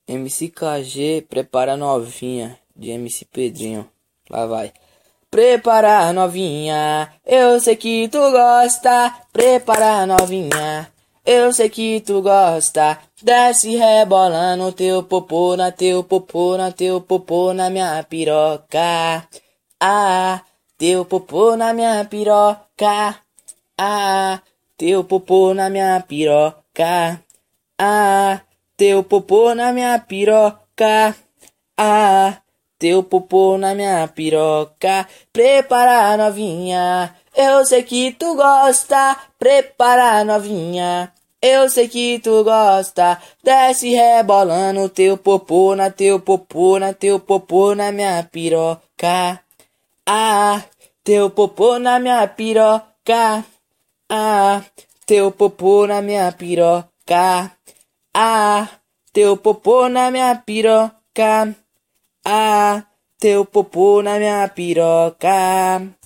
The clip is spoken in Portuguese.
MC KG prepara a novinha de MC Pedrinho. Lá vai. Prepara a novinha, eu sei que tu gosta. Prepara a novinha, eu sei que tu gosta. Desce rebolando teu popô na teu popô na teu popô na minha piroca. Ah, teu popô na minha piroca. Ah, teu popô na minha piroca. Ah, teu popô na minha piroca. Ah, teu popô na minha piroca. Prepara a novinha, eu sei que tu gosta. Prepara a novinha, eu sei que tu gosta. Desce rebolando teu popô na teu popô na teu popô na minha piroca. Ah, teu popô na minha piroca. Ah, teu popô na minha piroca. Ah, teu popô na minha piroca. Ah, teu popô na minha piroca.